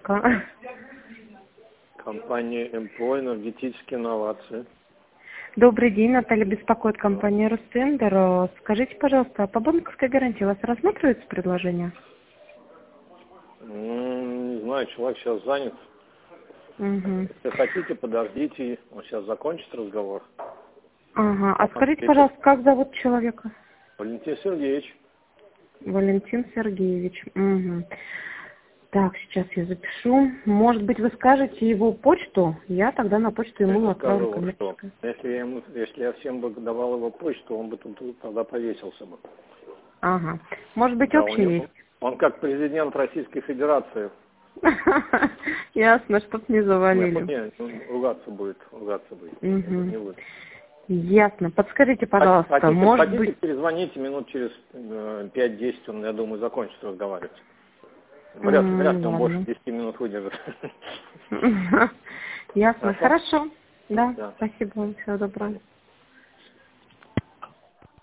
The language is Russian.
служка. Компания МПО «Энергетические инновации». Добрый день, Наталья беспокоит компания Ростендер. Скажите, пожалуйста, по банковской гарантии у вас рассматривается предложение? Не знаю, человек сейчас занят. Угу. Если хотите, подождите, он сейчас закончит разговор. Ага. А скажите, пожалуйста, как зовут человека? Валентин Сергеевич. Валентин Сергеевич. Угу. Так, сейчас я запишу. Может быть, вы скажете его почту? Я тогда на почту ему отправлю коммерческое. Если я всем бы давал его почту, он бы тут тогда повесился бы. Ага. Может быть, Да, общий есть? он как президент Российской Федерации. Ясно, чтоб не завалили. Нет, ругаться будет. Не будет. Ясно. Подскажите, пожалуйста, может хотите, быть... перезвоните минут через 5-10, он, я думаю, закончит разговаривать. Вряд ли он больше 10 минут выдержит. Ясно. Хорошо. Да, спасибо вам. Всего доброго.